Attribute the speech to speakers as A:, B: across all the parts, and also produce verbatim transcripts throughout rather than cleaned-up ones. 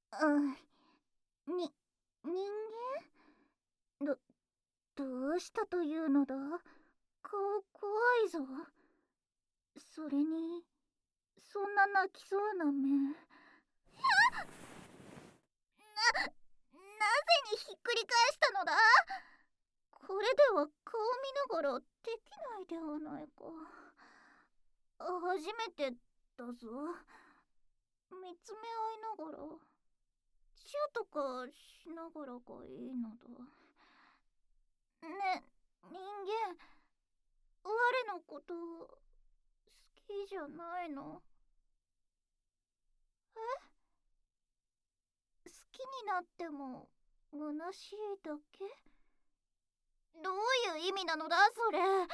A: うん、に、人間ど、どうしたというのだ。顔怖いぞ。それに、そんな泣きそうな目。な、なぜにひっくり返したのだ。これでは顔見ながらできないではないか。初めてだぞ。見つめ合いながら、チューとかしながらがいいのだ。ね、人間、我のこと好きじゃないの？え？好きになっても虚しいだけ？どういう意味なのだそれ。うん、ま、バカ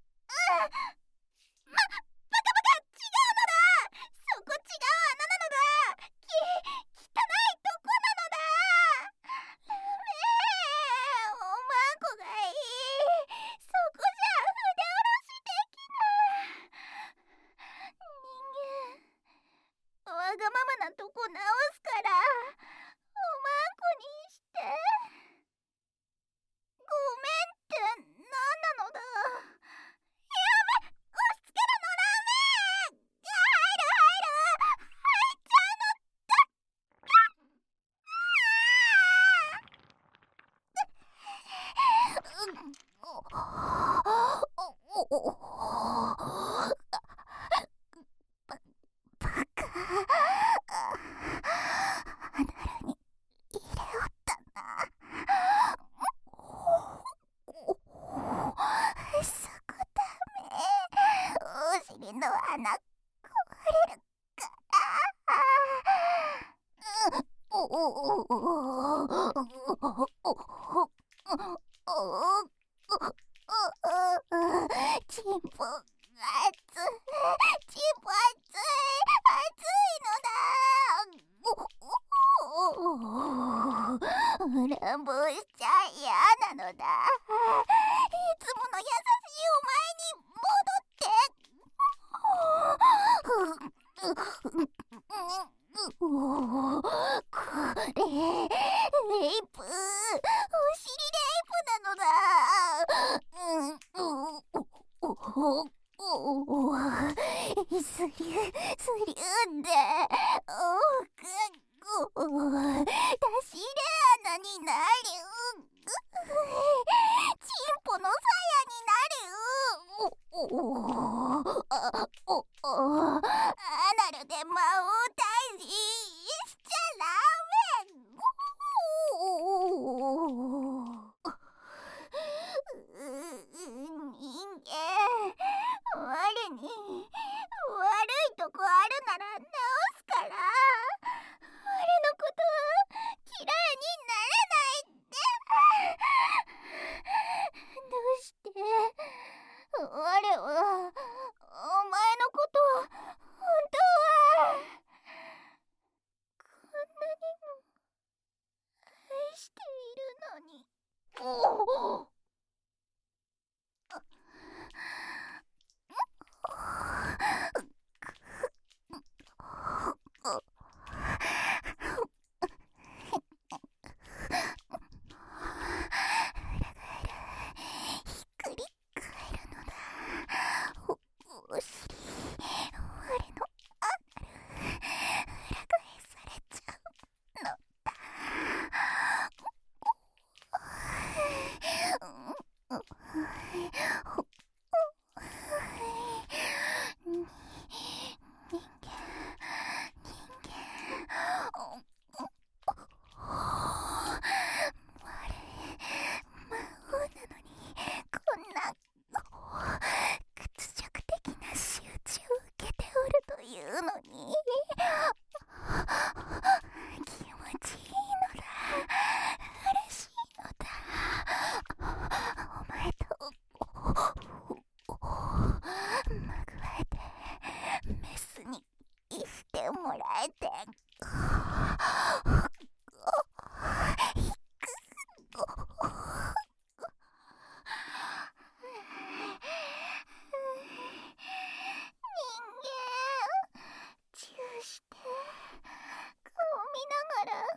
A: バカ、違うのだ。そこ違う穴なのだ。き、汚いとこなのだ。ダメ、おまんこがいい。そこじゃ筆下ろしできない。人間、わがままなとこ直すからおまんこにして。ごめんって何なのだ。やめ、押し付けるのダメ。入る入る、入っちゃうのだ。バカ、アナルに入れおったな。そこダメ。お尻の穴壊れるから。おおおおおチンポが熱い、チンポ熱い、熱いのだ。乱暴しちゃ嫌なのだ。いつもの優しいお前に戻って。これ、レイプ、お尻レイプなのだ。すりゅ、すりゅんで、おく、出し入れ穴になる。チンポの鞘になる。おおあおおアナルで魔王退治しちゃダメ。おお人間、我に悪いとこあるなら直すから。我のこと嫌いにならないって。どうして我はお前のこと本当はこんなにも愛しているのに。おおひっくり返るのだ。お、お尻、我のアナル、裏返されちゃうのだ。うん、うん、に、人間、人間、我、魔王なのにこんな屈辱的な仕打ちを受けておるというのに。気持ちいいのだ、嬉しいのだ。お前とまぐわえてメスにしてもらえて。人間、チューして顔見ながら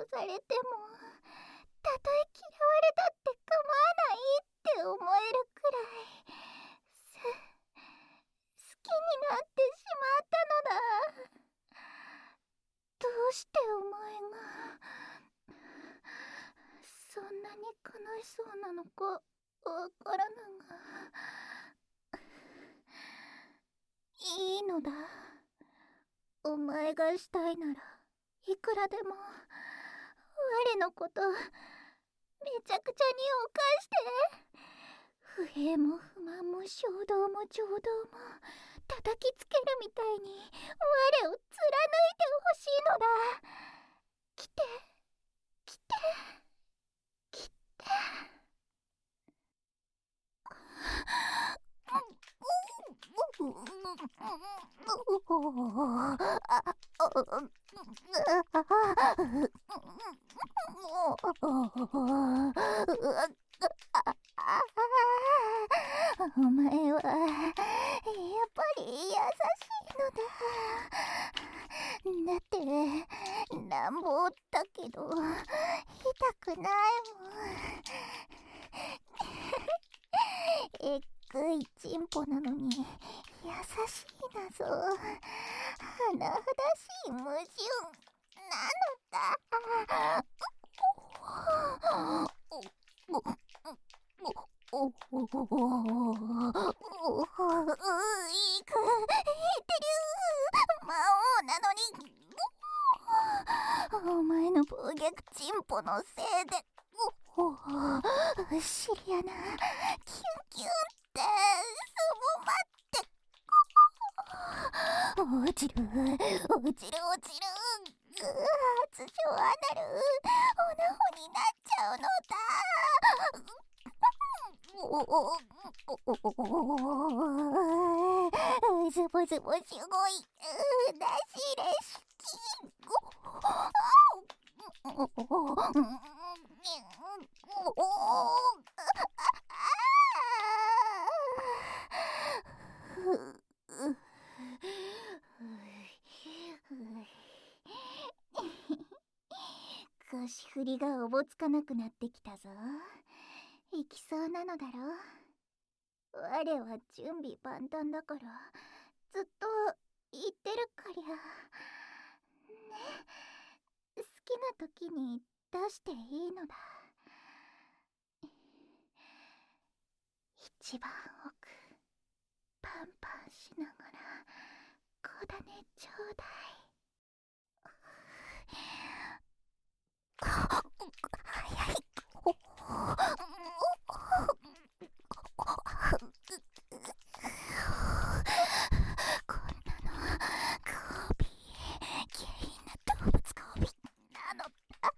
A: されても、たとえ嫌われたって構わないって思えるくらいす好きになってしまったのだ。どうしてお前がそんなに悲しそうなのかわからぬが、いいのだ。お前がしたいならいくらでも我のことめちゃくちゃに犯して、不平も不満も衝動も情動も叩きつけるみたいに我を貫いてほしいのだ。来て来て来て。お前はやっぱり優しいのだ。だってなんぼだけど痛くないもん。えっぐいチンポなのに優しいなぞ。甚だしい矛盾なのだ。おおおおおおおいくヘテリュー魔王なのに、お前の暴虐チンポのせいでおおシリアなキュンキュンってすぼまって落ちる落ちる落ちる初情アナルオナホになっちゃうのだ。おおおおズボズボすごい出しレシキおお腰振りがおぼつかなくなってきたぞ。行きそうなのだろ。我は準備万端だからずっと言ってるかりゃね。好きな時に出していいのだ。一番奥パンパンしながらこだねちょうだい。早い。こんなの交尾下品な動物交尾なのだ。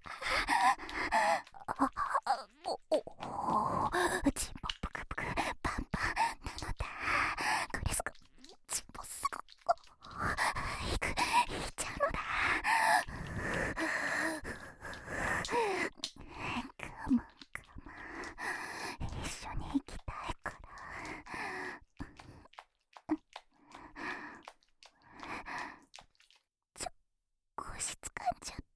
A: チンポぷくぷくパンパンなのだ。これすぐチンポすぐいくいっちゃうのだ。カモンカモン一緒に行きたいから。ちょ腰つかんじゃった。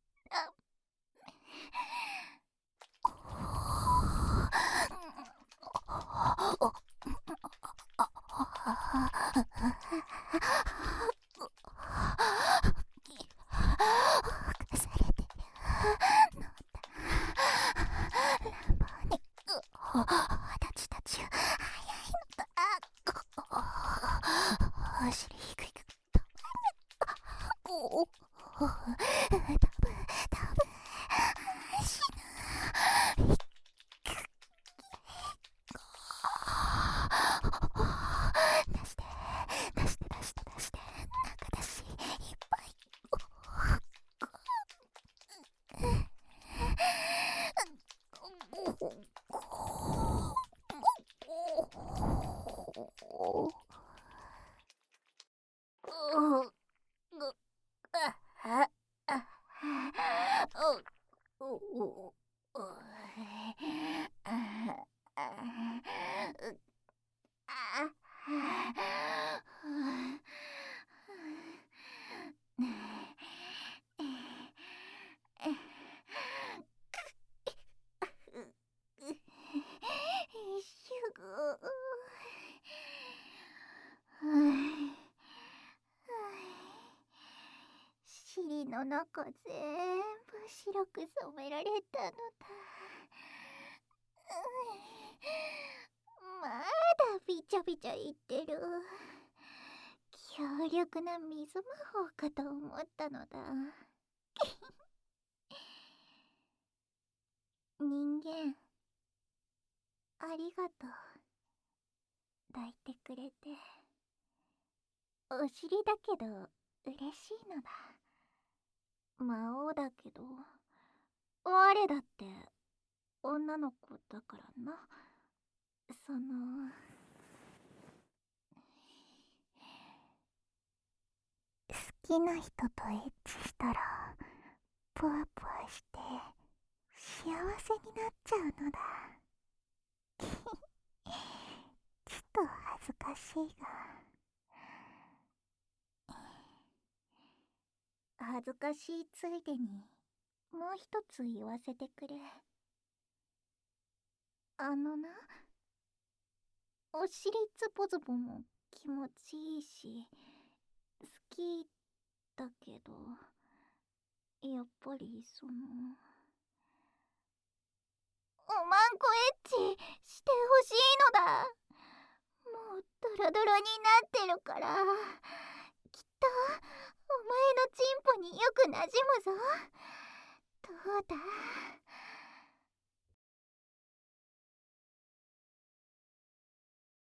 A: ーの中全部白く染められたのだ。うん、まだビチャビチャ言ってる。強力な水魔法かと思ったのだ。人間、ありがとう。抱いてくれて。お尻だけど嬉しいのだ。魔王だけど我だって女の子だからな。その好きな人とエッチしたらポワポワして幸せになっちゃうのだ。ちょっと恥ずかしいが。恥ずかしいついでにもう一つ言わせてくれ。あのな、お尻ズボズボも気持ちいいし好きだけど、やっぱりそのおまんこエッチしてほしいのだ。もうドロドロになってるから、きっとお前のチンポによくなじむぞ。どうだ